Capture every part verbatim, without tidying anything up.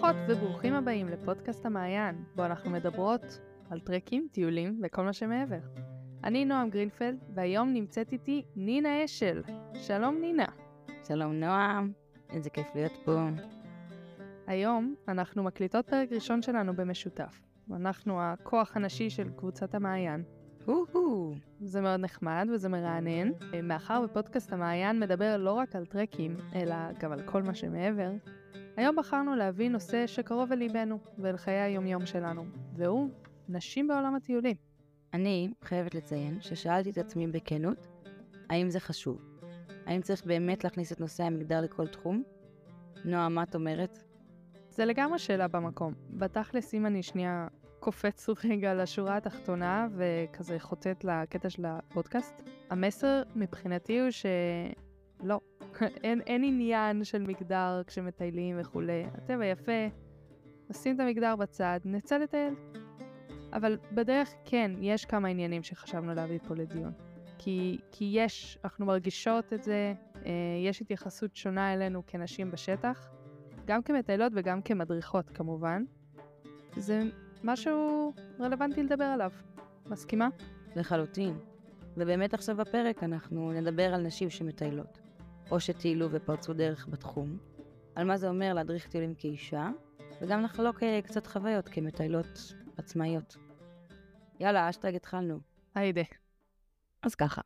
ברוכות וברוכים הבאים לפודקאסט המעיין, בו אנחנו מדברות על טרקים, טיולים וכל מה שמעבר. אני נועם גרינפלד, והיום נמצאת איתי נינה אשל. שלום נינה. שלום נועם, איזה כיף להיות פה. היום אנחנו מקליטות פרק ראשון שלנו במשותף. אנחנו הכוח הנשי של קבוצת המעיין. הו-הו. זה מאוד נחמד וזה מרענן. מאחר בפודקאסט המעיין מדבר לא רק על טרקים, אלא גם על כל מה שמעבר, היום בחרנו להביא נושא שקרוב לליבנו ולחיי היומיום שלנו, והוא נשים בעולם הטיולים. אני חייבת לציין ששאלתי את עצמי בכנות, האם זה חשוב? האם צריך באמת להכניס את נושא המגדר לכל תחום? נועה, מה את אומרת? זה לגמרי שאלה במקום. בתכלס אם אני שנייה קופץ רגע לשורה התחתונה וכזה חוטאת לקטע של הפודקאסט, המסר מבחינתי הוא שלא, אין, אין עניין של מגדר כשמטיילים וכולי. הטבע יפה, נשים את המגדר בצד, נצא לטייל. אבל בדרך כן, יש כמה עניינים שחשבנו להביא פה לדיון. כי, כי יש, אנחנו מרגישות את זה, יש התייחסות שונה אלינו כנשים בשטח, גם כמטיילות וגם כמדריכות כמובן. זה משהו רלוונטי לדבר עליו. מסכימה? לחלוטין. ובאמת עכשיו בפרק אנחנו נדבר על נשים שמטיילות, או שטיילו ופרצו דרך בתחום, על מה זה אומר להדריך טיולים כאישה, וגם לחלוק קצת חוויות כמטיילות עצמאיות. יאללה, אשטג התחלנו. היידה. אז ככה.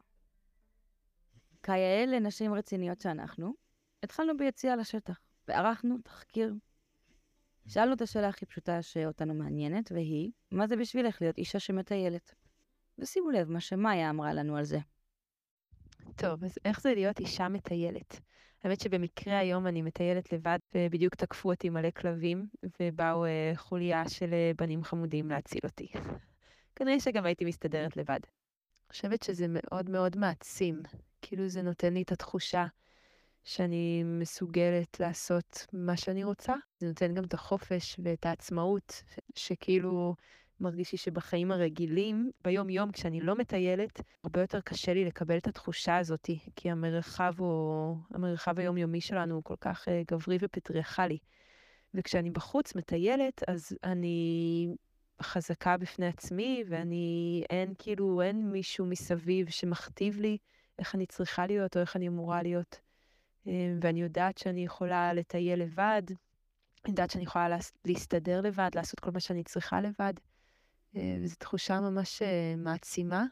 כיאה לנשים רציניות שאנחנו, התחלנו ביציאה לשטח, וערכנו תחקיר. שאלנו את השאלה הכי פשוטה שאותנו מעניינת, והיא, מה זה בשבילך להיות אישה שמטיילת? ושימו לב מה שמאיה אמרה לנו על זה. טוב, אז איך זה להיות אישה מטיילת? האמת שבמקרה היום אני מטיילת לבד, ובדיוק תקפו אותי מלא כלבים, ובאו uh, חוליה של uh, בנים חמודים להציל אותי. כנראה שגם הייתי מסתדרת לבד. אני חושבת שזה מאוד מאוד מעצים, כאילו זה נותן לי את התחושה שאני מסוגלת לעשות מה שאני רוצה. זה נותן גם את החופש ואת העצמאות, שכאילו מרגישי שבחיים הרגילים, ביום יום כשאני לא מטיילת, הרבה יותר קשה לי לקבל את התחושה הזאת, כי המרחב, הוא, המרחב היומיומי שלנו הוא כל כך uh, גברי ופטריארכלי. וכשאני בחוץ מטיילת, אז אני חזקה בפני עצמי, ואני, אין כאילו, אין מישהו מסביב שמכתיב לי איך אני צריכה להיות או איך אני אמורה להיות. ואני יודעת שאני יכולה לטייל לבד, אני יודעת שאני יכולה להסתדר לבד, לעשות כל מה שאני צריכה לבד. וזו תחושה ממש מעצימה,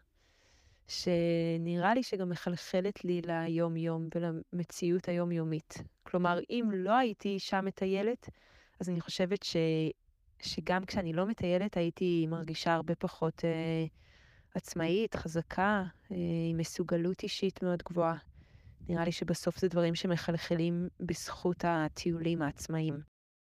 שנראה לי שגם מחלחלת לי ליום-יום ולמציאות היומיומית. כלומר, אם לא הייתי אישה מטיילת, אז אני חושבת ש... שגם כשאני לא מטיילת, הייתי מרגישה הרבה פחות אה, עצמאית, חזקה, אה, עם מסוגלות אישית מאוד גבוהה. נראה לי שבסוף זה דברים שמחלחלים בזכות הטיולים העצמאיים.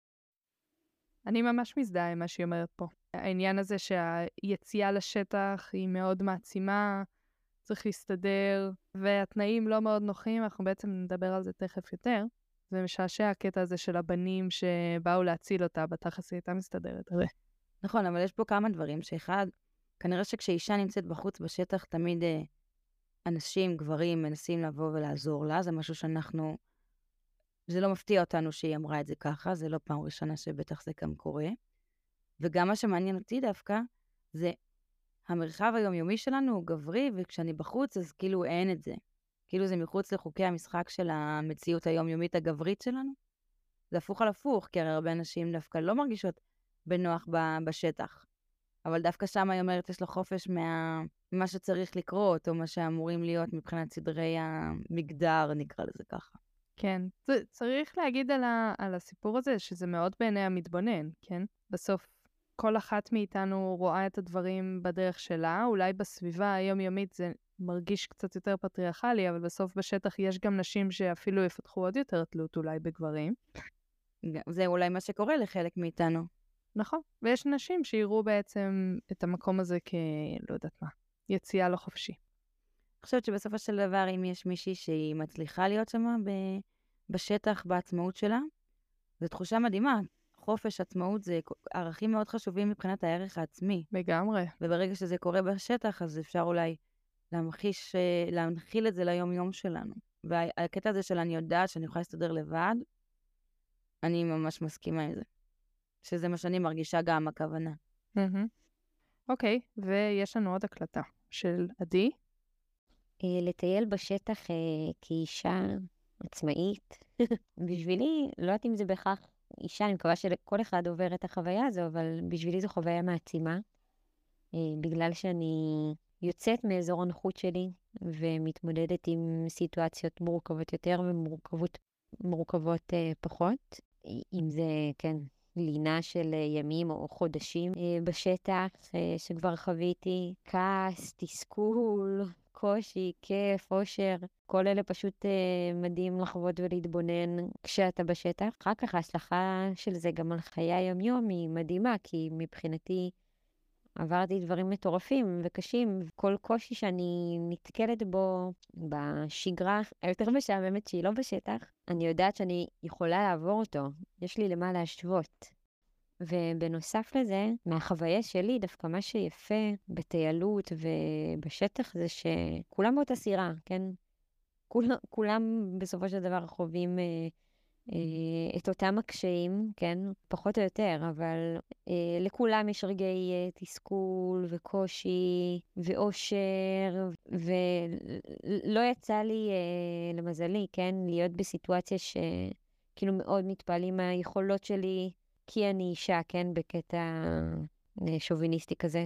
אני ממש מזדהה עם מה שהיא אומרת פה. העניין הזה שהיציאה לשטח היא מאוד מעצימה, צריך להסתדר, והתנאים לא מאוד נוחים, אנחנו בעצם נדבר על זה תכף יותר. זה משעשע הקטע הזה של הבנים שבאו להציל אותה, בתכלס היא הייתה מסתדרת. הרי. נכון, אבל יש פה כמה דברים, שאחד, כנראה שכשאישה נמצאת בחוץ בשטח, תמיד אה, אנשים, גברים, מנסים לבוא ולעזור לה, זה משהו שאנחנו, זה לא מפתיע אותנו שהיא אמרה את זה ככה, זה לא פעם ראשונה שבטח זה גם קורה. וגם מה שמעניין אותי דווקא, זה המרחב היומיומי שלנו הוא גברי, וכשאני בחוץ אז כאילו אין את זה. כאילו זה מחוץ לחוקי המשחק של המציאות היומיומית הגברית שלנו. זה הפוך על הפוך, כי הרי הרבה אנשים דווקא לא מרגישות בנוח בשטח. אבל דווקא שם היא אומרת, יש לו חופש מה, מה שצריך לקרות, או מה שאמורים להיות מבחינת סדרי המגדר, נקרא לזה ככה. כן, צריך להגיד על, ה, על הסיפור הזה, שזה מאוד בעיני המתבונן, כן? בסוף כל אחת מאיתנו רואה את הדברים בדרך שלה, אולי בסביבה היומיומית זה מרגיש קצת יותר פטריארכלי, אבל בסוף בשטח יש גם נשים שאפילו יפתחו עוד יותר תלות אולי בגברים. זה אולי מה שקורה לחלק מאיתנו. נכון, ויש נשים שיראו בעצם את המקום הזה כ... לא יודעת מה, יציאה לא חופשי. אני חושבת שבסופו של דבר, אם יש מישהי שהיא מצליחה להיות שמה ב... בשטח, בעצמאות שלה, זו תחושה מדהימה. חופש, עצמאות, זה ערכים מאוד חשובים מבחינת הערך העצמי. לגמרי. וברגע שזה קורה בשטח, אז אפשר אולי להמחיש, להנחיל את זה ליום-יום שלנו. והקטע הזה של אני יודעת שאני יכולה להסתדר לבד, אני ממש מסכימה עם זה. שזה מה שאני מרגישה גם הכוונה. מהמם. אוקיי, ויש לנו עוד הקלטה של עדי. אה, לטייל בשטח אה, כאישה עצמאית. בשבילי, לא יודעת אם זה בהכרח אישה, אני מקווה שכל אחד עובר את החוויה הזו, אבל בשבילי זו חוויה מעצימה, אה, בגלל שאני יוצאת מאזור הנוחות שלי, ומתמודדת עם סיטואציות מורכבות יותר ומורכבות מורכבות אה, פחות. אם זה, כן, לינה של אה, ימים או חודשים אה, בשטח אה, שכבר חוויתי, כעס, תסכול, קושי, כיף, אושר, כל אלה פשוט אה, מדהים לחוות ולהתבונן כשאתה בשטח. אחר כך ההשלכה של זה גם על חיי היום-יום היא מדהימה, כי מבחינתי עברתי דברים מטורפים וקשים, וכל קושי שאני נתקלת בו בשגרה היותר משעממת שהיא לא בשטח, אני יודעת שאני יכולה לעבור אותו, יש לי למה להשוות. ובנוסף לזה, מהחוויה שלי, דווקא מה שיפה בטיילות ובשטח זה שכולם באותה סירה, כן? כולם, כולם בסופו של דבר חווים אה, אה, את אותם הקשיים, כן? פחות או יותר, אבל אה, לכולם יש רגעי אה, תסכול וקושי ואושר, ולא יצא לי, אה, למזלי, כן? להיות בסיטואציה שכאילו מאוד מתפעלים מהיכולות שלי, כי אני אישה, כן? בקטע אה, שוביניסטי כזה.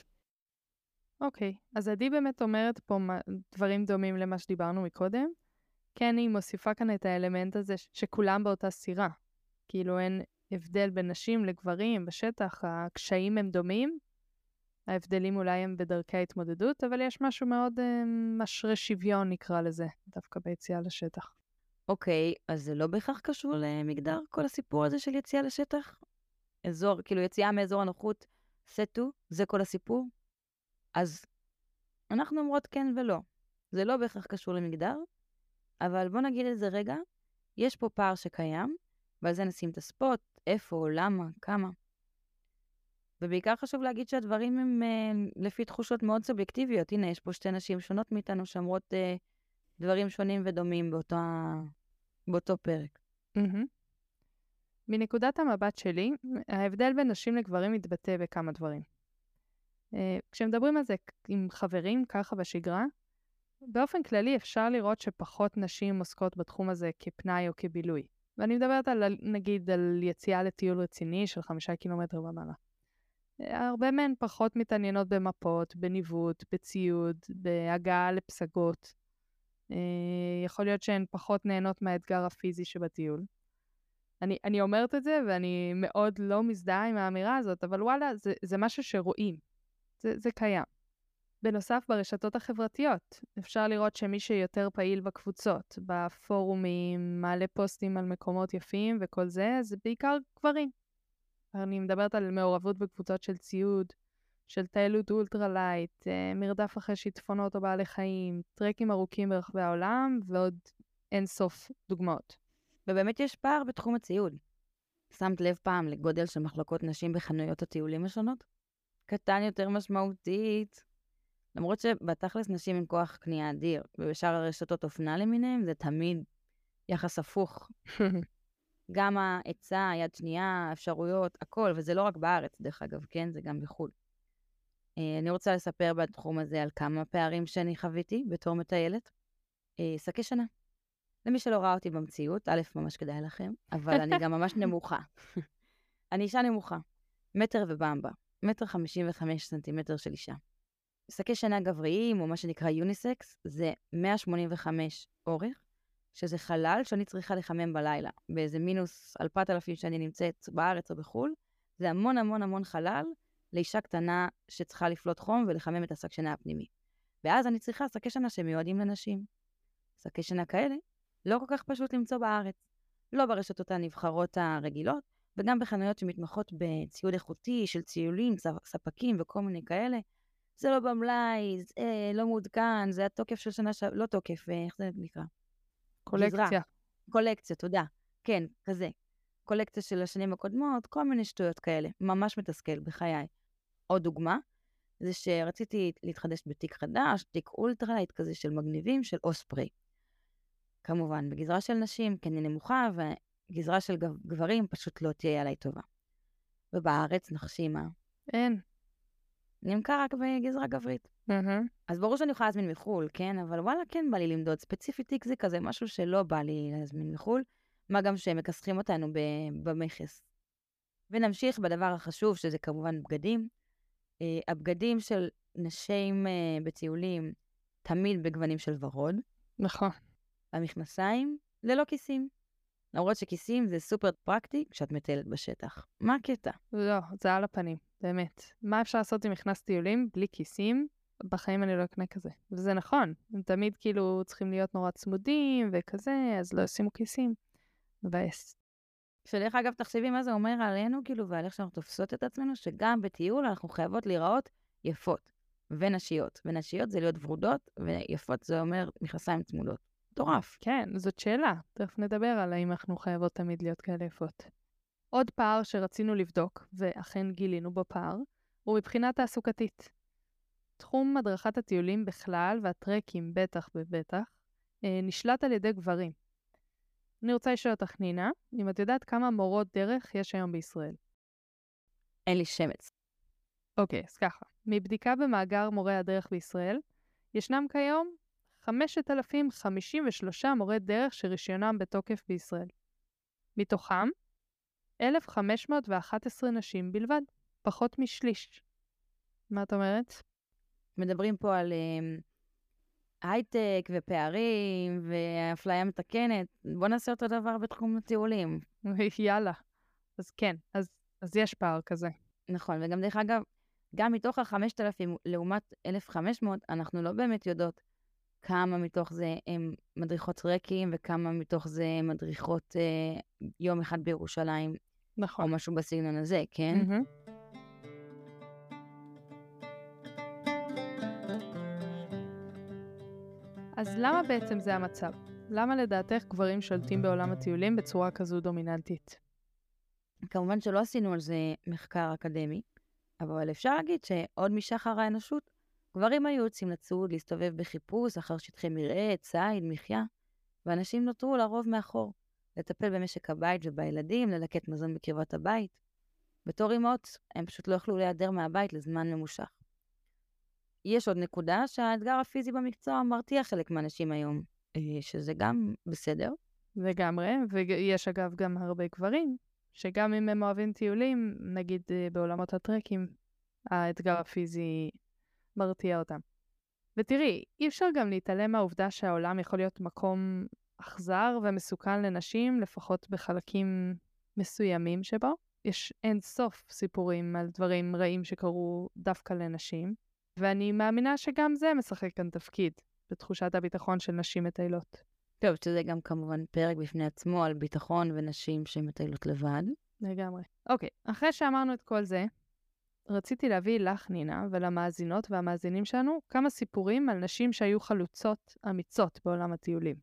אוקיי, אז עדי באמת אומרת פה מה- דברים דומים למה שדיברנו מקודם. כן, היא מוסיפה כאן את האלמנט הזה ש- שכולם באותה סירה. כאילו אין הבדל בין נשים לגברים בשטח, הקשיים הם דומים, ההבדלים אולי הם בדרכי ההתמודדות, אבל יש משהו מאוד אה, משרה שוויון נקרא לזה, דווקא ביציאה לשטח. אוקיי, אז זה לא בהכרח קשור למגדר, כל הסיפור הזה של יציאה לשטח? אזור, כאילו יציאה מאזור הנוחות, סטו, זה כל הסיפור? אז אנחנו אומרות כן ולא. זה לא בהכרח קשור למגדר, אבל בוא נגיד את זה רגע, יש פה פער שקיים, ועל זה נשים את הספוט, איפה, למה, כמה. ובעיקר חשוב להגיד שהדברים הם אה, לפי תחושות מאוד סובייקטיביות. הנה, יש פה שתי נשים שונות מאיתנו שאומרות אה, דברים שונים ודומים באותו, באותו פרק. מהמם. מנקודת המבט שלי, ההבדל בין נשים לגברים מתבטא בכמה דברים. אה, כשמדברים על זה עם חברים, ככה בשגרה, באופן כללי אפשר לראות שפחות נשים עוסקות בתחום הזה כפנאי או כבילוי. ואני מדברת על, נגיד, על יציאה לטיול רציני של חמישה קילומטר ומעלה. אה, הרבה מהן פחות מתעניינות במפות, בניווט, בציוד, בהגעה לפסגות. אה, יכול להיות שהן פחות נהנות מהאתגר הפיזי שבטיול. אני, אני אומרת את זה, ואני מאוד לא מזדהה עם האמירה הזאת, אבל וואלה, זה, זה משהו שרואים. זה, זה קיים. בנוסף, ברשתות החברתיות, אפשר לראות שמי שיותר פעיל בקבוצות, בפורומים, מעלה פוסטים על מקומות יפים וכל זה, זה בעיקר גברים. אני מדברת על מעורבות בקבוצות של ציוד, של טיילות אולטרה-לייט, מרדף אחרי שיטפונות או בעלי חיים, טרקים ארוכים ברחבי העולם, ועוד אין סוף דוגמאות. ובאמת יש פער בתחום הציוד. שמת לב פעם לגודל של מחלקות נשים בחנויות הטיולים השונות? קטן יותר משמעותית. למרות שבתכלס נשים עם כוח קנייה אדיר, ובשאר הרשתות אופנה למיניהם, זה תמיד יחס הפוך. גם ההיצע, יד שנייה, אפשרויות, הכל, וזה לא רק בארץ, דרך אגב, כן? זה גם בחו"ל. אני רוצה לספר בתחום הזה על כמה פערים שאני חוויתי בתור מטיילת. שקי שנה. למי שלא ראה אותי במציאות, א', ממש כדאי לכם, אבל אני גם ממש נמוכה. אני אישה נמוכה, מטר ובמבה, מטר חמישים וחמש סנטימטר של אישה. שקי שנה גבריים, או מה שנקרא יוניסקס, זה מאה שמונים וחמש אורך, שזה חלל שאני צריכה לחמם בלילה, באיזה מינוס אלפת אלפים שאני נמצאת בארץ או בחול, זה המון המון המון חלל לאישה קטנה שצריכה לפלוט חום ולחמם את השק שינה הפנימי. ואז אני צריכה שקי שנה שמיועדים לנשים. שקי שינה כאלה לא כל כך פשוט למצוא בארץ. לא ברשתות הנבחרות הרגילות, וגם בחנויות שמתמחות בציוד איכותי של ציולים, ספקים וכל מיני כאלה. זה לא במלאי, זה לא מעודכן, זה התוקף של שנה, ש... לא תוקף, איך זה נקרא? קולקציה. גזרה. קולקציה, תודה. כן, כזה. קולקציה של השנים הקודמות, כל מיני שטויות כאלה. ממש מתסכל בחיי. עוד דוגמה, זה שרציתי להתחדש בתיק חדש, תיק אולטרלייט כזה של מגניבים, של אוספרי. כמובן, בגזרה של נשים, כן היא נמוכה, וגזרה של גברים פשוט לא תהיה עליי טובה. ובארץ נחשי מה? אין. נמכר רק בגזרה גברית. מהמם. אז ברור שאני יכולה להזמין מחול, כן? אבל וואלה, כן בא לי למדוד. ספציפית תיק זה כזה משהו שלא בא לי להזמין מחול, מה גם שהם מכסחים אותנו ב- במכס. ונמשיך בדבר החשוב, שזה כמובן בגדים. אה, הבגדים של נשים אה, בטיולים, תמיד בגוונים של ורוד. נכון. המכנסיים, ללא כיסים. למרות שכיסים זה סופר פרקטי כשאת מטיילת בשטח. מה הקטע? לא, זה על הפנים, באמת. מה אפשר לעשות עם מכנס טיולים בלי כיסים? בחיים אני לא אקנה כזה. וזה נכון, הם תמיד כאילו צריכים להיות נורא צמודים וכזה, אז לא ישימו כיסים. מבאס. שדרך אגב, תחשבי מה זה אומר עלינו, כאילו, ועל איך שאנחנו תופסות את עצמנו, שגם בטיול אנחנו חייבות להיראות יפות ונשיות. ונשיות זה להיות ורודות, ויפות זה אומר מכנסיים צמודות. מטורף. כן, זאת שאלה. תכף נדבר על האם אנחנו חייבות תמיד להיות כאלה יפות. עוד פער שרצינו לבדוק, ואכן גילינו בו פער, הוא מבחינה תעסוקתית. תחום הדרכת הטיולים בכלל, והטרקים בטח ובטח, אה, נשלט על ידי גברים. אני רוצה לשאול אותך, נינה, אם את יודעת כמה מורות דרך יש היום בישראל. אין לי שמץ. אוקיי, אז ככה. מבדיקה במאגר מורי הדרך בישראל, ישנם כיום חמשת אלפים חמישים ושלושה מורי דרך שרישיונם בתוקף בישראל. מתוכם, אלף חמש מאות ואחת עשרה נשים בלבד, פחות משליש. מה את אומרת? מדברים פה על um, הייטק ופערים ואפליה מתקנת. בוא נעשה אותו דבר בתחום הטיולים. יאללה. אז כן, אז, אז יש פער כזה. נכון, וגם דרך אגב, גם מתוך ה-חמשת אלפים לעומת אלף וחמש מאות, אנחנו לא באמת יודעות כמה מתוך זה הם מדריכות טרקים, וכמה מתוך זה הם מדריכות אה, יום אחד בירושלים, נכון. או משהו בסגנון הזה, כן? Mm-hmm. אז למה בעצם זה המצב? למה לדעתך גברים שולטים בעולם הטיולים בצורה כזו דומיננטית? כמובן שלא עשינו על זה מחקר אקדמי, אבל אפשר להגיד שעוד משחר האנושות, גברים היו יוצאים לצוד, להסתובב בחיפוש אחר שטחי מרעה, ציד, מחיה, ואנשים נותרו לרוב מאחור, לטפל במשק הבית ובילדים, ללקט מזון בקרבת הבית. בתור אמהות, הם פשוט לא יכלו להיעדר מהבית לזמן ממושך. יש עוד נקודה שהאתגר הפיזי במקצוע מרתיע חלק מהאנשים היום, שזה גם בסדר. לגמרי, ויש אגב גם הרבה גברים, שגם אם הם אוהבים טיולים, נגיד בעולמות הטרקים, האתגר הפיזי מרתיע אותם. ותראי, אי אפשר גם להתעלם מהעובדה שהעולם יכול להיות מקום אכזר ומסוכן לנשים, לפחות בחלקים מסוימים שבו. יש אין סוף סיפורים על דברים רעים שקרו דווקא לנשים, ואני מאמינה שגם זה משחק כאן תפקיד בתחושת הביטחון של נשים מטיילות. טוב, שזה גם כמובן פרק בפני עצמו על ביטחון ונשים שמטיילות לבד. לגמרי. אוקיי, אחרי שאמרנו את כל זה, רציתי להביא לך, נינה, ולמאזינות והמאזינים שלנו, כמה סיפורים על נשים שהיו חלוצות אמיצות בעולם הטיולים.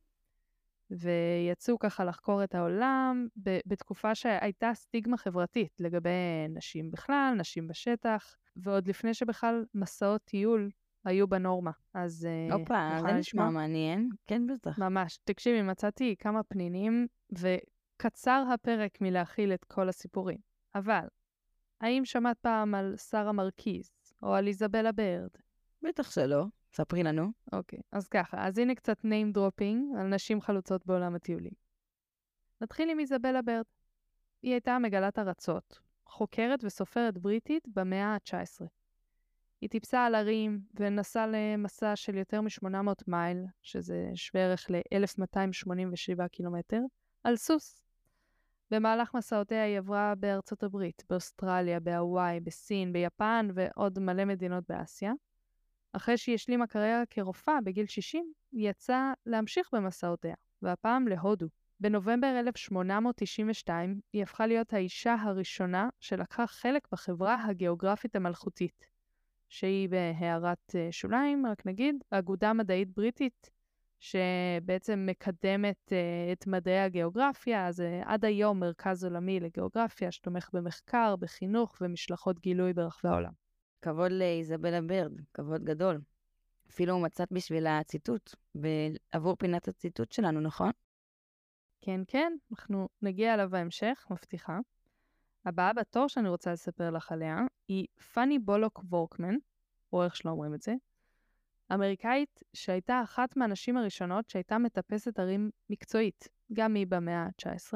ויצאו ככה לחקור את העולם ב- בתקופה שהייתה סטיגמה חברתית לגבי נשים בכלל, נשים בשטח, ועוד לפני שבכלל מסעות טיול היו בנורמה. אז אופה, נוכל זה לשמוע? נשמע מעניין. כן, בטח. ממש. תקשיבי, מצאתי כמה פנינים, וקצר הפרק מלהכיל את כל הסיפורים. אבל, האם שמעת פעם על שרה מרקיז, או על איזבלה ברד? בטח שלא. ספרי לנו. אוקיי, אז ככה, אז הנה קצת name dropping על נשים חלוצות בעולם הטיולים. נתחיל עם איזבלה ברד. היא הייתה מגלת ארצות, חוקרת וסופרת בריטית במאה ה-תשע עשרה. היא טיפסה על הרים ונסעה למסע של יותר מ-שמונה מאות מייל, שזה שווה ערך ל-אלף מאתיים שמונים ושבעה קילומטר, על סוס. במהלך מסעותיה היא עברה בארצות הברית, באוסטרליה, בהוואי, בסין, ביפן ועוד מלא מדינות באסיה. אחרי שהיא השלימה קריירה כרופאה בגיל שישים, היא יצאה להמשיך במסעותיה, והפעם להודו. בנובמבר אלף שמונה מאות תשעים ושתיים היא הפכה להיות האישה הראשונה שלקחה חלק בחברה הגיאוגרפית המלכותית, שהיא בהערת שוליים, רק נגיד, אגודה מדעית בריטית, שבעצם מקדמת uh, את מדעי הגיאוגרפיה, אז uh, עד היום מרכז עולמי לגיאוגרפיה, שתומך במחקר, בחינוך ומשלחות גילוי ברחבי העולם. כבוד לאיזבלה ברד, כבוד גדול. אפילו מצאת בשביל הציטוט, עבור פינת הציטוט שלנו, נכון? כן, כן, אנחנו נגיע אליו בהמשך, מבטיחה. הבאה בתור שאני רוצה לספר לך עליה היא פאני בולוק וורקמן, או איך שלא אומרים את זה, אמריקאית שהייתה אחת מהנשים הראשונות שהייתה מטפסת הרים מקצועית, גם היא במאה ה-תשע עשרה.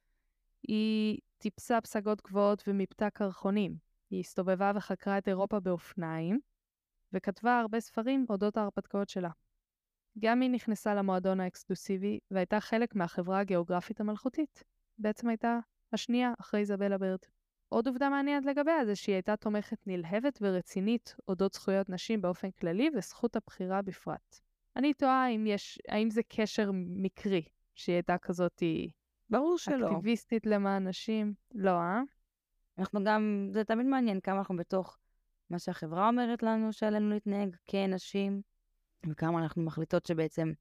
היא טיפסה פסגות גבוהות ומיפתה קרחונים. היא הסתובבה וחקרה את אירופה באופניים, וכתבה הרבה ספרים אודות ההרפתקאות שלה. גם היא נכנסה למועדון האקסקלוסיבי, והייתה חלק מהחברה הגיאוגרפית המלכותית. בעצם הייתה השנייה אחרי איזבלה ברד. עוד עובדה מעניינת לגביה זה שהיא הייתה תומכת נלהבת ורצינית אודות זכויות נשים באופן כללי וזכות הבחירה בפרט. אני תוהה אם יש, האם זה קשר מקרי שהיא הייתה כזאת ברור שלא. אקטיביסטית למען נשים. לא, אה? אנחנו גם, זה תמיד מעניין כמה אנחנו בתוך מה שהחברה אומרת לנו שעלינו להתנהג כנשים, וכמה אנחנו מחליטות שבעצם,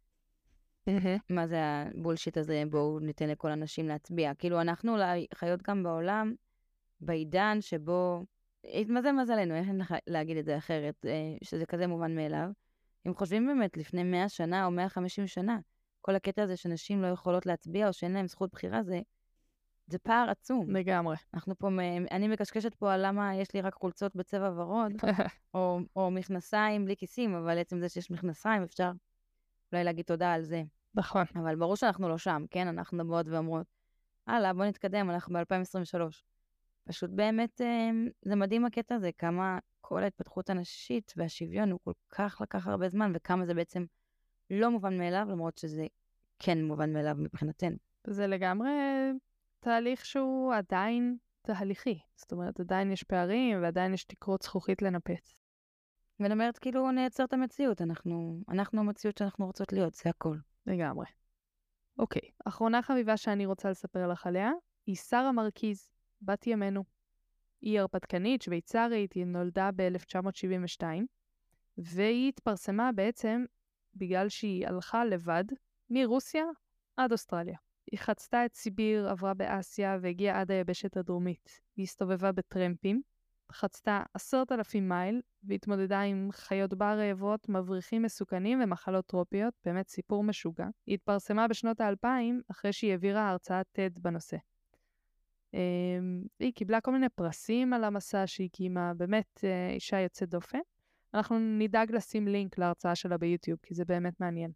מה זה הבולשיט הזה, בואו ניתן לכל הנשים להצביע. כאילו אנחנו אולי חיות גם בעולם, בעידן שבו, התמזל מזלנו, איך להגיד את זה אחרת, שזה כזה מובן מאליו. אם חושבים באמת לפני מאה שנה או מאה וחמישים שנה, כל הקטע הזה שנשים לא יכולות להצביע או שאין להם זכות בחירה, זה, זה פער עצום. לגמרי. אנחנו פה, אני מקשקשת פה על למה יש לי רק חולצות בצבע ורוד, או, או מכנסיים בלי כיסים, אבל עצם זה שיש מכנסיים, אפשר אולי להגיד תודה על זה. נכון. אבל ברור שאנחנו לא שם, כן? אנחנו מדברות ואומרות, הלאה, בוא נתקדם, אנחנו ב-אלפיים עשרים ושלוש. פשוט באמת, זה מדהים הקטע הזה, כמה כל ההתפתחות הנשית והשוויון הוא כל כך לקח הרבה זמן, וכמה זה בעצם לא מובן מאליו, למרות שזה כן מובן מאליו מבחינתנו. זה לגמרי תהליך שהוא עדיין תהליכי. זאת אומרת, עדיין יש פערים ועדיין יש תקרות זכוכית לנפץ. ואני אומרת, כאילו, נייצר את המציאות. אנחנו, אנחנו המציאות שאנחנו רוצות להיות, זה הכל. לגמרי. אוקיי, אחרונה חביבה שאני רוצה לספר לך עליה, היא שרה מרקיז, בת ימינו. היא הרפתקנית, שוויצרית, היא נולדה ב-אלף תשע מאות שבעים ושתיים, והיא התפרסמה בעצם בגלל שהיא הלכה לבד מרוסיה עד אוסטרליה. היא חצתה את סיביר, עברה באסיה והגיעה עד היבשת הדרומית. היא הסתובבה בטרמפים, חצתה עשרת אלפים מייל והתמודדה עם חיות בר רעבות, מבריחים מסוכנים ומחלות טרופיות, באמת סיפור משוגע. היא התפרסמה בשנות האלפיים אחרי שהיא העבירה הרצאת טד בנושא. היא קיבלה כל מיני פרסים על המסע שהיא קיימה, באמת אישה יוצאת דופן. אנחנו נדאג לשים לינק להרצאה שלה ביוטיוב, כי זה באמת מעניין.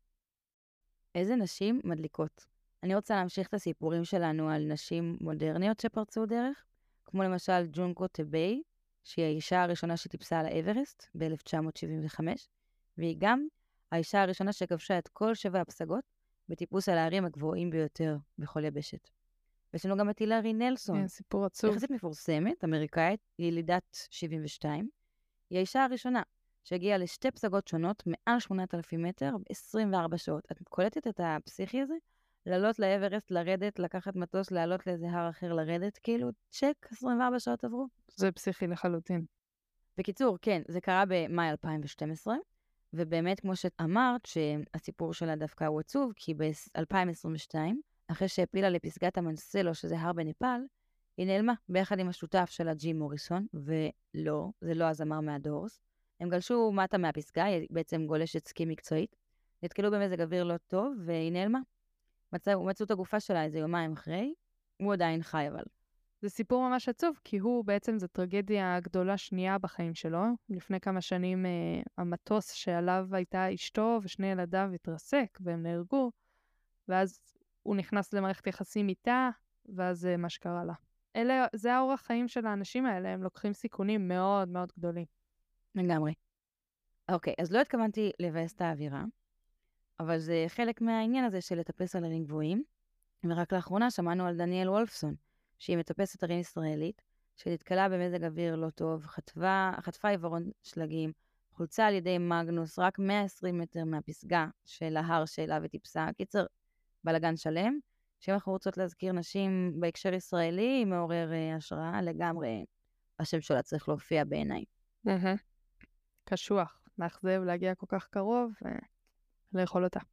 איזה נשים מדליקות. אני רוצה להמשיך את הסיפורים שלנו על נשים מודרניות שפרצו דרך, כמו למשל ג'ונקו טביי, שהיא האישה הראשונה שטיפסה על האברסט ב-אלף תשע מאות שבעים וחמש, והיא גם האישה הראשונה שכבשה את כל שבע הפסגות בטיפוס על הערים הגבוהים ביותר בכל יבשת. ויש לנו גם את הילרי נלסון. כן, סיפור עצוב. יחסית מפורסמת, אמריקאית, היא ילידת שבעים ושתיים. היא האישה הראשונה שהגיעה לשתי פסגות שונות, מעל שמונת אלפים מטר, ב-עשרים וארבע שעות. את קולטת את הפסיכי הזה? לעלות לאברסט, לרדת, לקחת מטוס, לעלות לאיזה הר אחר, לרדת, כאילו, צ'ק, עשרים וארבע שעות עברו. זה פסיכי לחלוטין. בקיצור, כן, זה קרה במאי אלפיים ושתים עשרה, ובאמת, כמו שאמרת, שהסיפור שלה דווקא הוא עצוב, כי ב-אלפיים עשרים ושתיים, אחרי שהפילה לפסגת המנסלו, שזה הר בנפאל, היא נעלמה ביחד עם השותף שלה, ג'ים מוריסון, ולא, זה לא הזמר מהדורס. הם גלשו מטה מהפסגה, היא בעצם גולשת סקי מקצועית, נתקלו במזג אוויר לא טוב, והיא נעלמה. מצאו, מצאו את הגופה שלה איזה יומיים אחרי, הוא עדיין חי אבל. זה סיפור ממש עצוב, כי הוא בעצם זו טרגדיה גדולה שנייה בחיים שלו. לפני כמה שנים אה, המטוס שעליו הייתה אשתו ושני ילדיו התרסק, והם נהרגו, ואז הוא נכנס למערכת יחסים איתה, ואז זה מה שקרה לה. אלה, זה האורח חיים של האנשים האלה, הם לוקחים סיכונים מאוד מאוד גדולים. לגמרי. אוקיי, אז לא התכוונתי לבאס את האווירה, אבל זה חלק מהעניין הזה של לטפס על הרים גבוהים, ורק לאחרונה שמענו על דניאל וולפסון, שהיא מטפסת הרים ישראלית, שנתקלה במזג אוויר לא טוב, חטפה, חטפה עיוורון שלגים, חולצה על ידי מגנוס רק מאה ועשרים מטר מהפסגה של ההר שלה וטיפסה. קיצר, בלגן שלם, שאם אנחנו רוצות להזכיר נשים בהקשר ישראלי, מעורר השראה לגמרי, השם שלה צריך להופיע בעיניי. קשוח, מאכזב להגיע כל כך קרוב ולאכול אותה.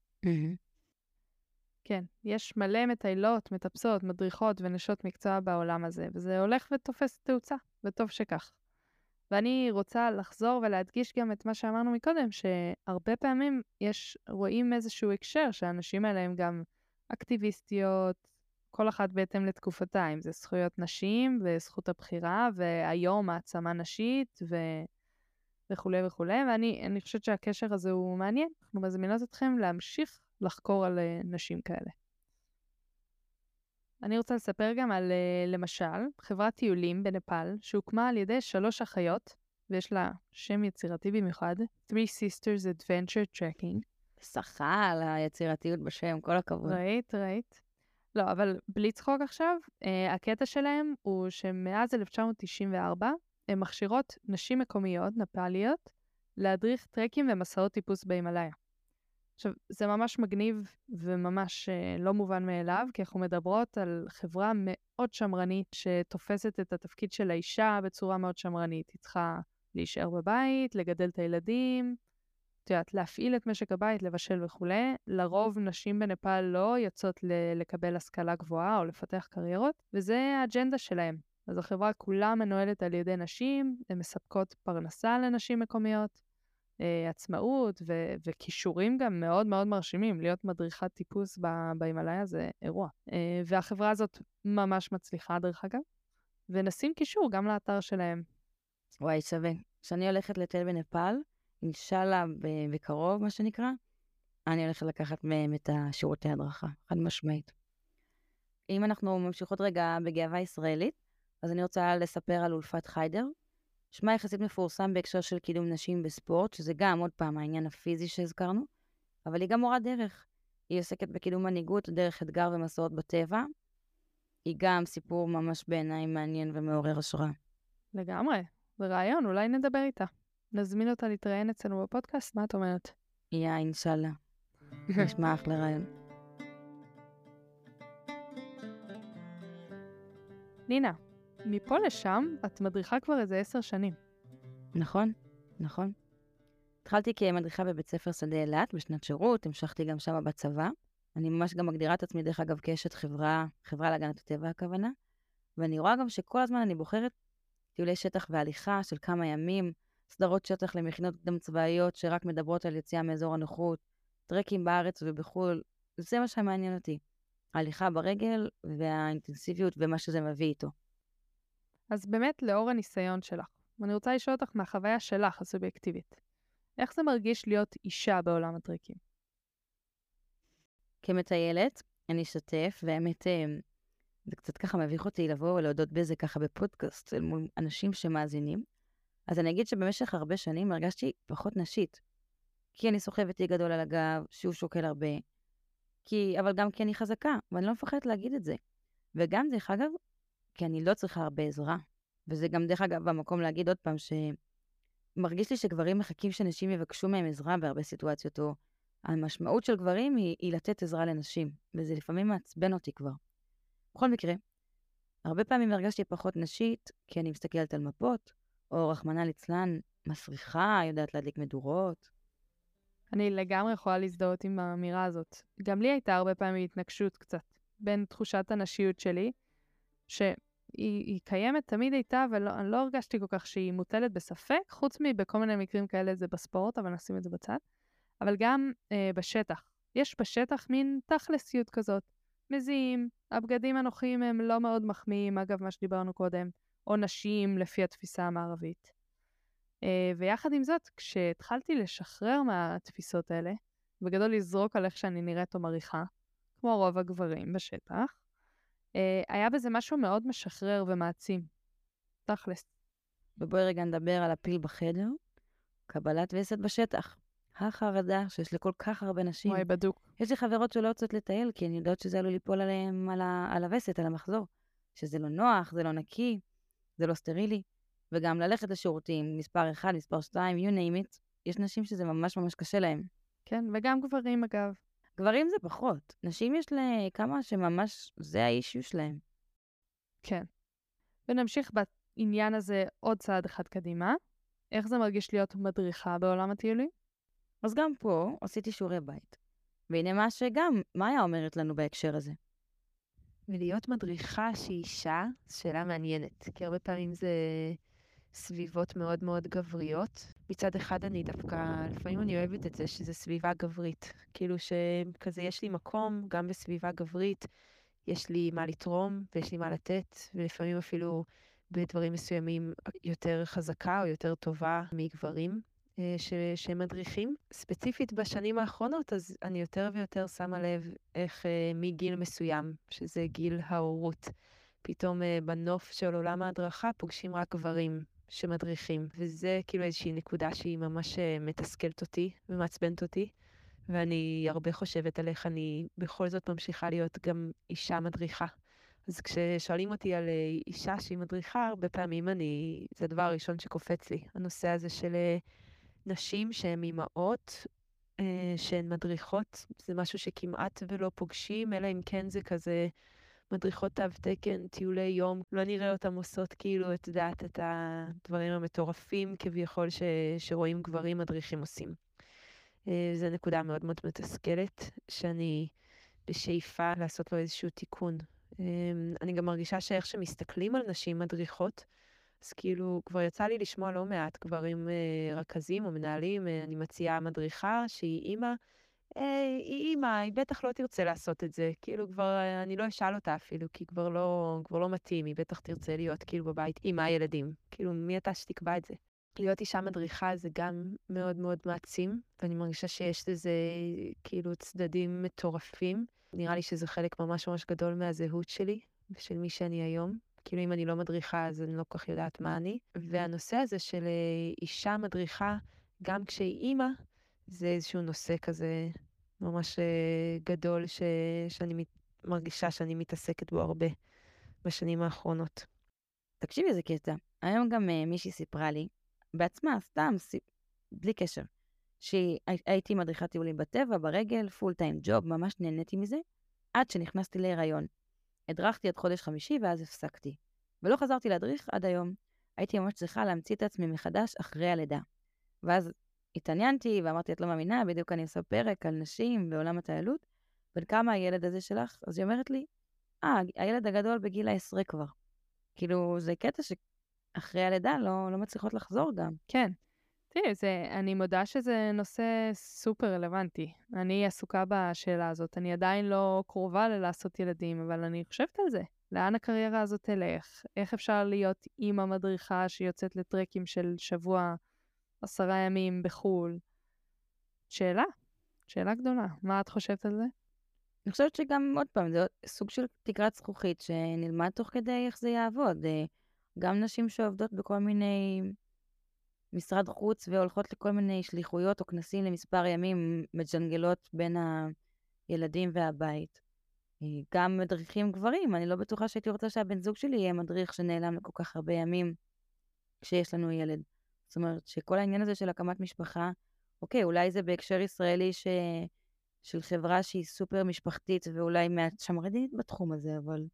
כן, יש מלא מטיילות, מטפסות, מדריכות ונשות מקצוע בעולם הזה, וזה הולך ותופס תאוצה, וטוב שכך. ואני רוצה לחזור ולהדגיש גם את מה שאמרנו מקודם, שהרבה פעמים יש, רואים איזשהו הקשר שהאנשים האלה הם גם אקטיביסטיות, כל אחת בהתאם לתקופתה, אם זה זכויות נשים וזכות הבחירה, והיום העצמה נשית ו... וכולי וכולי, ואני אני חושבת שהקשר הזה הוא מעניין. אנחנו מזמינות אתכם להמשיך לחקור על uh, נשים כאלה. אני רוצה לספר גם על, uh, למשל, חברת טיולים בנפאל, שהוקמה על ידי שלוש אחיות, ויש לה שם יצירתי במיוחד, Three Sisters Adventure Trekking. שחה על היצירתיות בשם, כל הכבוד. ראית, ראית. לא, אבל בלי צחוק עכשיו, uh, הקטע שלהם הוא שמאז אלף תשע מאות תשעים וארבע, הן מכשירות נשים מקומיות, נפאליות, להדריך טרקים ומסעות טיפוס בהימאליה. עכשיו, זה ממש מגניב וממש uh, לא מובן מאליו, כי אנחנו מדברות על חברה מאוד שמרנית שתופסת את התפקיד של האישה בצורה מאוד שמרנית. היא צריכה להישאר בבית, לגדל את הילדים, את יודעת, להפעיל את משק הבית, לבשל וכו'. לרוב נשים בנפאל לא יוצאות ל- לקבל השכלה גבוהה או לפתח קריירות, וזה האג'נדה שלהם. אז החברה כולה מנוהלת על ידי נשים, הן מספקות פרנסה לנשים מקומיות, אה, עצמאות ו- וכישורים גם מאוד מאוד מרשימים. להיות מדריכת טיפוס ב- בהימאליה זה אירוע. אה, והחברה הזאת ממש מצליחה דרך אגב, ונשים קישור גם לאתר שלהם. וואי, שווה. כשאני הולכת לטייל בנפאל, אינשאללה בקרוב, מה שנקרא, אני הולכת לקחת מהם את השירותי הדרכה, חד משמעית. אם אנחנו ממשיכות רגע בגאווה ישראלית, אז אני רוצה לספר על אולפת חיידר. שמה יחסית מפורסם בהקשר של קידום נשים בספורט, שזה גם עוד פעם העניין הפיזי שהזכרנו, אבל היא גם מורה דרך. היא עוסקת בקידום מנהיגות דרך אתגר ומסעות בטבע. היא גם סיפור ממש בעיניי מעניין ומעורר השראה. לגמרי, ברעיון, אולי נדבר איתה. נזמין אותה להתראיין אצלנו בפודקאסט, מה את אומרת? יא, אינשאללה. נשמע אחלה רעיון. נינה, מפה לשם את מדריכה כבר איזה עשר שנים. נכון, נכון. התחלתי כמדריכה בבית ספר שדה אילת בשנת שירות, המשכתי גם שם בצבא. אני ממש גם מגדירה את עצמי דרך אגב כאשת חברה, חברה להגנת הטבע הכוונה, ואני רואה גם שכל הזמן אני בוחרת טיולי שטח והליכה של כמה ימים, סדרות שטח למכינות קדם צבאיות שרק מדברות על יציאה מאזור הנוחות, טרקים בארץ ובחול, זה מה שמעניין אותי. ההליכה ברגל והאינטנסיביות ומה שזה מביא איתו. אז באמת, לאור הניסיון שלך, ואני רוצה לשאול אותך מהחוויה שלך הסובייקטיבית, איך זה מרגיש להיות אישה בעולם הטרקים? כמטיילת, אני אשתף, והאמת, זה קצת ככה מביך אותי לבוא ולהודות בזה ככה בפודקאסט, אל מול אנשים שמאזינים. אז אני אגיד שבמשך הרבה שנים הרגשתי פחות נשית. כי אני סוחבת לי גדול על הגב, שהוא שוקל הרבה. כי, אבל גם כי אני חזקה, ואני לא מפחדת להגיד את זה. וגם, דרך אגב, כי אני לא צריכה הרבה עזרה. וזה גם, דרך אגב, במקום להגיד עוד פעם, שמרגיש לי שגברים מחכים שנשים יבקשו מהם עזרה בהרבה סיטואציות, או המשמעות של גברים היא, היא לתת עזרה לנשים, וזה לפעמים מעצבן אותי כבר. בכל מקרה, הרבה פעמים הרגשתי פחות נשית, כי אני מסתכלת על מפות, או רחמנא ליצלן, מסריחה, יודעת להדליק מדורות. אני לגמרי יכולה להזדהות עם האמירה הזאת. גם לי הייתה הרבה פעמים התנגשות קצת, בין תחושת הנשיות שלי, שהיא היא קיימת, תמיד הייתה, ואני לא הרגשתי כל כך שהיא מוטלת בספק, חוץ מבכל מיני מקרים כאלה זה בספורט, אבל נשים את זה בצד. אבל גם אה, בשטח. יש בשטח מין תכלסיות כזאת. מזיעים, הבגדים הנוחים הם לא מאוד מחמיאים, אגב מה שדיברנו קודם, או נשים לפי התפיסה המערבית. Uh, ויחד עם זאת, כשהתחלתי לשחרר מהתפיסות האלה, בגדול לזרוק על איך שאני נראית או מריחה, כמו רוב הגברים בשטח, uh, היה בזה משהו מאוד משחרר ומעצים. תכלס. ובואי רגע נדבר על הפיל בחדר, קבלת וסת בשטח. החרדה שיש לכל כך הרבה נשים. וואי, בדוק. יש לי חברות שלא יוצאות לטייל, כי אני יודעת שזה עלול ליפול עליהם על, ה- על הווסת, על המחזור. שזה לא נוח, זה לא נקי, זה לא סטרילי. וגם ללכת לשירותים, מספר אחד, מספר שתיים, you name it. יש נשים שזה ממש ממש קשה להם. כן, וגם גברים אגב. גברים זה פחות. נשים יש לכמה שממש, זה האישיו שלהם. כן. ונמשיך בעניין הזה עוד צעד אחד קדימה. איך זה מרגיש להיות מדריכה בעולם הטיולים? אז גם פה עשיתי שיעורי בית. והנה מה שגם, מאיה אומרת לנו בהקשר הזה. ולהיות מדריכה שהיא אישה, שאלה מעניינת. כי הרבה פעמים זה סביבות מאוד מאוד גבריות. מצד אחד אני דווקא, לפעמים אני אוהבת את זה שזה סביבה גברית. כאילו שכזה יש לי מקום גם בסביבה גברית, יש לי מה לתרום ויש לי מה לתת, ולפעמים אפילו בדברים מסוימים יותר חזקה או יותר טובה מגברים אה, ש- שמדריכים. ספציפית בשנים האחרונות, אז אני יותר ויותר שמה לב איך אה, מגיל מסוים, שזה גיל ההורות, פתאום אה, בנוף של עולם ההדרכה פוגשים רק גברים שמדריכים, וזה כאילו איזושהי נקודה שהיא ממש אה, מתסכלת אותי ומעצבנת אותי, ואני הרבה חושבת על איך אני בכל זאת ממשיכה להיות גם אישה מדריכה. אז כששואלים אותי על אה, אישה שהיא מדריכה, הרבה פעמים אני, זה הדבר הראשון שקופץ לי, הנושא הזה של אה, נשים שהן אימהות, אה, שהן מדריכות, זה משהו שכמעט ולא פוגשים, אלא אם כן זה כזה מדריכות תו תקן, טיולי יום, לא נראה אותם עושות כאילו, את יודעת, את הדברים המטורפים כביכול ש, שרואים גברים מדריכים עושים. אה, זו נקודה מאוד מאוד מתסכלת, שאני בשאיפה לעשות לו איזשהו תיקון. אה, אני גם מרגישה שאיך שמסתכלים על נשים מדריכות, אז כאילו כבר יצא לי לשמוע לא מעט גברים אה, רכזים או מנהלים, אה, אני מציעה מדריכה שהיא אימא, אה, היא אימא, היא בטח לא תרצה לעשות את זה, כאילו כבר, אה, אני לא אשאל אותה אפילו, כי כבר לא, כבר לא מתאים, היא בטח תרצה להיות כאילו בבית עם הילדים, כאילו מי אתה שתקבע את זה? להיות אישה מדריכה זה גם מאוד מאוד מעצים, ואני מרגישה שיש לזה כאילו צדדים מטורפים. נראה לי שזה חלק ממש ממש גדול מהזהות שלי, ושל מי שאני היום. כאילו אם אני לא מדריכה אז אני לא כל כך יודעת מה אני. והנושא הזה של אה, אישה מדריכה, גם כשהיא אימא, זה איזשהו נושא כזה ממש אה, גדול ש... שאני מת... מרגישה שאני מתעסקת בו הרבה בשנים האחרונות. תקשיבי איזה קטע. היום גם uh, מישהי סיפרה לי, בעצמה, סתם, סיפ... בלי קשר, שהייתי מדריכת טיולים בטבע, ברגל, פול טיים ג'וב, ממש נהניתי מזה, עד שנכנסתי להיריון. הדרכתי עד חודש חמישי ואז הפסקתי. ולא חזרתי להדריך עד היום. הייתי ממש צריכה להמציא את עצמי מחדש אחרי הלידה. ואז התעניינתי ואמרתי, את לא מאמינה, בדיוק אני עושה פרק על נשים בעולם הטיילות, בן כמה הילד הזה שלך? אז היא אומרת לי, אה, הילד הגדול בגיל העשרה כבר. כאילו, זה קטע שאחרי הלידה לא, לא מצליחות לחזור גם. כן. תראי, זה, אני מודה שזה נושא סופר רלוונטי. אני עסוקה בשאלה הזאת. אני עדיין לא קרובה ללעשות ילדים, אבל אני חושבת על זה. לאן הקריירה הזאת תלך? איך אפשר להיות אימא מדריכה שיוצאת לטרקים של שבוע, עשרה ימים בחול? שאלה. שאלה גדולה. מה את חושבת על זה? אני חושבת שגם, עוד פעם, זה סוג של תקרת זכוכית שנלמד תוך כדי איך זה יעבוד. אה, גם נשים שעובדות בכל מיני משרד חוץ והולכות לכל מיני שליחויות או כנסים למספר ימים, מג'נגלות בין הילדים והבית. אה, גם מדריכים גברים, אני לא בטוחה שהייתי רוצה שהבן זוג שלי יהיה מדריך שנעלם לכל כך הרבה ימים כשיש לנו ילד. זאת אומרת שכל העניין הזה של הקמת משפחה, אוקיי, אולי זה בהקשר ישראלי ש... של חברה שהיא סופר משפחתית ואולי מעט שמרנית בתחום הזה, אבל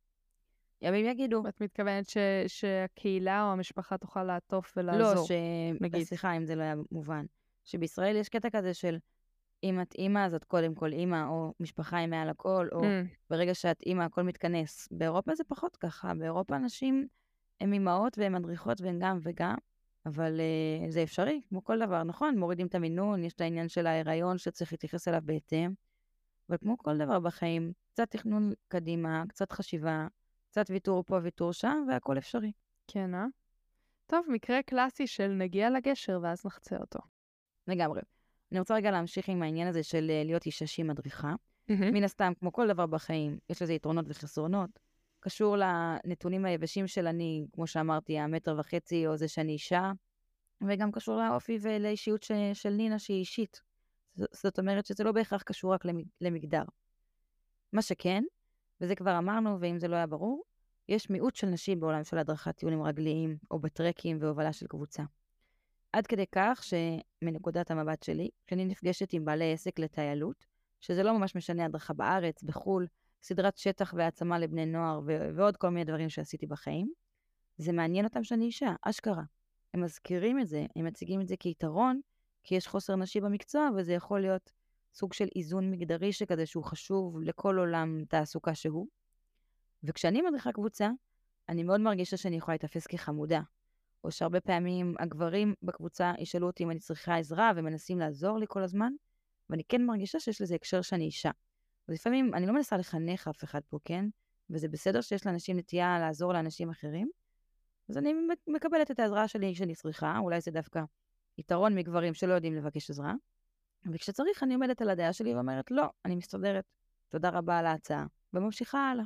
ימים יגידו. את מתכוונת ש, שהקהילה או המשפחה תוכל לעטוף ולעזור? לא, ש... נגיד. סליחה, אם זה לא היה מובן. שבישראל יש קטע כזה של אם את אימא, אז את קודם כל אימא, או משפחה היא מעל הכל, או Mm. ברגע שאת אימא, הכל מתכנס. באירופה זה פחות ככה. באירופה אנשים הם אימהות והן מדריכות והן גם וגם, אבל uh, זה אפשרי, כמו כל דבר, נכון? מורידים את המינון, יש את העניין של ההיריון שצריך להתייחס אליו בהתאם, אבל כמו כל דבר בחיים, קצת תכנון קדימה, קצת חשיבה, קצת ויתור פה, ויתור שם, והכל אפשרי. כן, אה? טוב, מקרה קלאסי של נגיע לגשר ואז נחצה אותו. לגמרי. אני רוצה רגע להמשיך עם העניין הזה של uh, להיות אישה שהיא מדריכה. Mm-hmm. מן הסתם, כמו כל דבר בחיים, יש לזה יתרונות וחסרונות. קשור לנתונים היבשים של אני, כמו שאמרתי, המטר וחצי, או זה שאני אישה, וגם קשור לאופי ולאישיות ש... של נינה שהיא אישית. ז- זאת אומרת שזה לא בהכרח קשור רק למג... למגדר. מה שכן, וזה כבר אמרנו, ואם זה לא היה ברור, יש מיעוט של נשים בעולם של הדרכת טיולים רגליים, או בטרקים והובלה של קבוצה. עד כדי כך שמנקודת המבט שלי, כשאני נפגשת עם בעלי עסק לטיילות, שזה לא ממש משנה הדרכה בארץ, בחול, סדרת שטח והעצמה לבני נוער ו- ועוד כל מיני דברים שעשיתי בחיים, זה מעניין אותם שאני אישה, אשכרה. הם מזכירים את זה, הם מציגים את זה כיתרון, כי יש חוסר נשי במקצוע, וזה יכול להיות סוג של איזון מגדרי שכזה שהוא חשוב לכל עולם תעסוקה שהוא. וכשאני מדריכה קבוצה, אני מאוד מרגישה שאני יכולה להתאפס כחמודה, או שהרבה פעמים הגברים בקבוצה ישאלו אותי אם אני צריכה עזרה ומנסים לעזור לי כל הזמן, ואני כן מרגישה שיש לזה הקשר שאני אישה. אז לפעמים, אני לא מנסה לחנך אף אחד פה, כן? וזה בסדר שיש לאנשים נטייה לעזור לאנשים אחרים, אז אני מקבלת את העזרה שלי שאני צריכה, אולי זה דווקא יתרון מגברים שלא יודעים לבקש עזרה, וכשצריך אני עומדת על הדעה שלי ואומרת, לא, אני מסתדרת, תודה רבה על ההצעה, וממשיכה הלאה.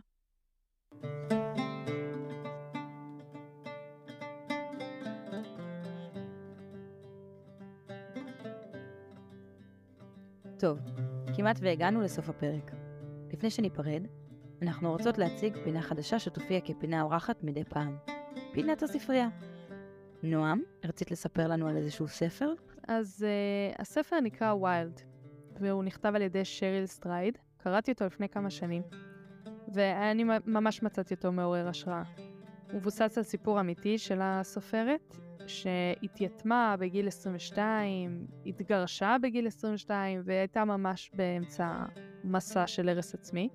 טוב, כמעט והגענו לסוף הפרק. לפני שניפרד, אנחנו רוצות להציג פינה חדשה שתופיע כפינה אורחת מדי פעם. פינת הספרייה. נועם, רצית לספר לנו על איזשהו ספר? אז uh, הספר נקרא ויילד, והוא נכתב על ידי שריל סטרייד. קראתי אותו לפני כמה שנים, ואני ממש מצאתי אותו מעורר השראה. הוא מבוסס על סיפור אמיתי של הסופרת, שהתייתמה בגיל עשרים ושתיים, התגרשה בגיל עשרים ושתיים, והייתה ממש באמצע מסע של הרס עצמי.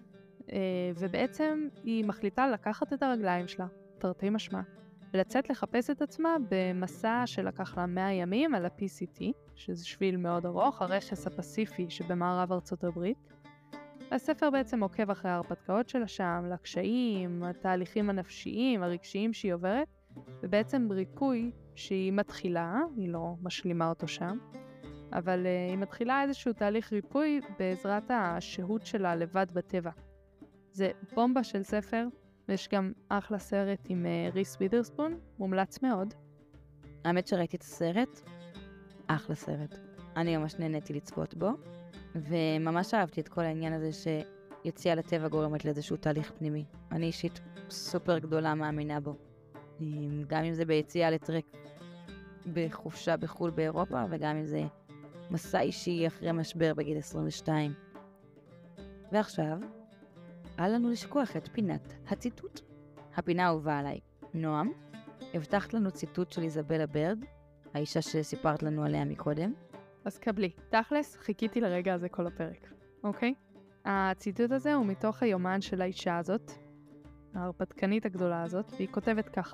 ובעצם היא מחליטה לקחת את הרגליים שלה, תרתי משמע, ולצאת לחפש את עצמה במסע שלקח לה מאה ימים על ה-פי סי טי, שזה שביל מאוד ארוך, הרכס הפסיפי שבמערב ארצות הברית. הספר בעצם עוקב אחרי ההרפתקאות שלה שם, לקשיים, התהליכים הנפשיים, הרגשיים שהיא עוברת, ובעצם ריקוי שהיא מתחילה, היא לא משלימה אותו שם, אבל uh, היא מתחילה איזשהו תהליך ריפוי בעזרת השהות שלה לבד בטבע. זה בומבה של ספר, ויש גם אחלה סרט עם uh, ריס וית'רספון, מומלץ מאוד. האמת שראיתי את הסרט, אחלה סרט. אני ממש נהניתי לצפות בו, וממש אהבתי את כל העניין הזה שיציאה לטבע גורמת לאיזשהו תהליך פנימי. אני אישית סופר גדולה מאמינה בו. גם אם זה ביציאה לטרק בחופשה בחול באירופה, וגם אם זה מסע אישי אחרי משבר בגיל עשרים ושתיים. ועכשיו, אל לנו לשכוח את פינת הציטוט. הפינה האהובה עליי. נועם, הבטחת לנו ציטוט של איזבלה ברד, האישה שסיפרת לנו עליה מקודם. אז קבלי, תכלס, חיכיתי לרגע הזה כל הפרק, אוקיי? הציטוט הזה הוא מתוך היומן של האישה הזאת, ההרפתקנית הגדולה הזאת, והיא כותבת ככה: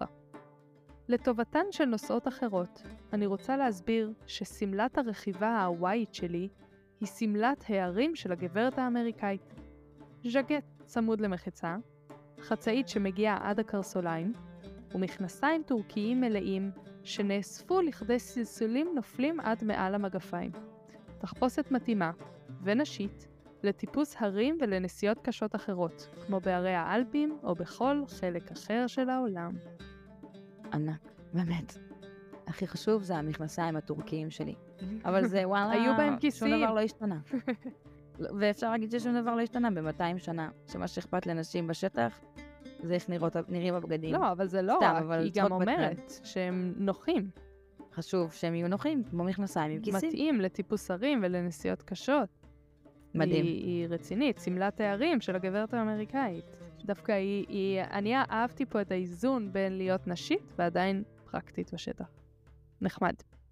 לטובתן של נושאות אחרות, אני רוצה להסביר שסמלת הרכיבה ההוואית שלי היא סמלת הערים של הגברת האמריקאית. ז'קט צמוד למחצה, חצאית שמגיעה עד הקרסוליים, ומכנסיים טורקיים מלאים שנאספו לכדי סלסולים נופלים עד מעל המגפיים. תחפושת מתאימה ונשית לטיפוס הרים ולנסיעות קשות אחרות, כמו בערי האלפים או בכל חלק אחר של העולם. ענק, באמת. הכי חשוב זה המכנסיים הטורקיים שלי. אבל זה וואלה, היו בהם כיסים. שום דבר לא השתנה. ואפשר להגיד ששום דבר לא השתנה ב-מאתיים שנה, שמה שאכפת לנשים בשטח, זה איך נראות, נראים הבגדים. לא, אבל זה לא, סתם, רק, אבל היא גם צחוק אומרת בצד. שהם נוחים. חשוב שהם יהיו נוחים, כמו מכנסיים עם כיסים. מתאים לטיפוס הרים ולנסיעות קשות. מדהים. היא, היא רצינית, סמלת הערים של הגברת האמריקאית. דווקא היא, היא, אני אהבתי פה את האיזון בין להיות נשית ועדיין פרקטית בשטח. נחמד.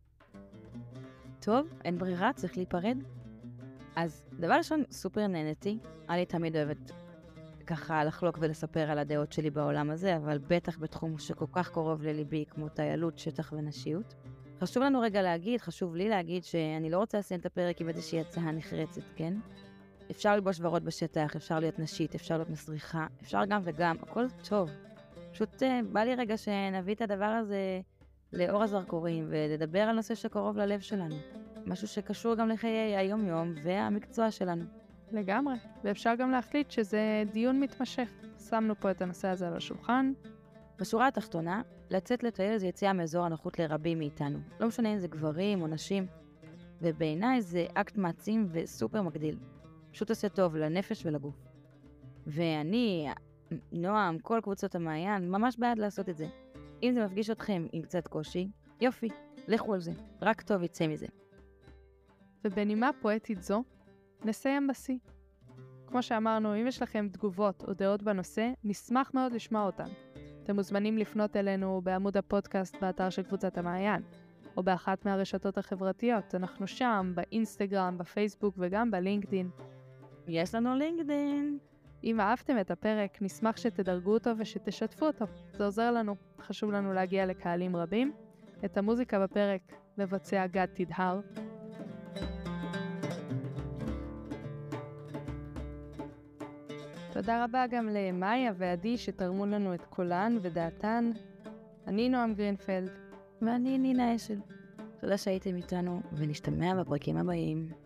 טוב, אין ברירה, צריך להיפרד. אז דבר ראשון, סופר נהנתי. אני תמיד אוהבת ככה לחלוק ולספר על הדעות שלי בעולם הזה, אבל בטח בתחום שכל כך קרוב לליבי, כמו טיילות, שטח ונשיות. חשוב לנו רגע להגיד, חשוב לי להגיד שאני לא רוצה לסיים את הפרק עם איזושהי הצעה נחרצת, כן? אפשר ללבוש ורוד בשטח, אפשר להיות נשית, אפשר להיות מסריחה, אפשר גם וגם, הכל טוב. פשוט בא לי רגע שנביא את הדבר הזה לאור הזרקורים, ולדבר על נושא שקרוב ללב שלנו. משהו שקשור גם לחיי היום-יום והמקצוע שלנו. לגמרי. ואפשר גם להחליט שזה דיון מתמשך. שמנו פה את הנושא הזה על השולחן. בשורה התחתונה, לצאת לטייל זה יציאה מאזור הנוחות לרבים מאיתנו. לא משנה אם זה גברים או נשים. ובעיניי זה אקט מעצים וסופר מגדיל. פשוט עושה טוב לנפש ולגוף. ואני, נועם, כל קבוצות המעיין, ממש בעד לעשות את זה. אם זה מפגיש אתכם עם קצת קושי, יופי, לכו על זה. רק טוב יצא מזה. ובנימה פואטית זו, נסיים בשיא. כמו שאמרנו, אם יש לכם תגובות או דעות בנושא, נשמח מאוד לשמוע אותן. אתם מוזמנים לפנות אלינו בעמוד הפודקאסט באתר של קבוצת המעיין, או באחת מהרשתות החברתיות. אנחנו שם, באינסטגרם, בפייסבוק וגם בלינקדין. יש לנו לינקדין. אם אהבתם את הפרק, נשמח שתדרגו אותו ושתשתפו אותו. זה עוזר לנו. חשוב לנו להגיע לקהלים רבים. את המוזיקה בפרק מבצע גד תדהר. תודה רבה גם למאיה ועדי שתרמו לנו את קולן ודעתן. אני נועם גרינפלד. ואני נינה אשל. תודה שהייתם איתנו, ונשתמע בפרקים הבאים.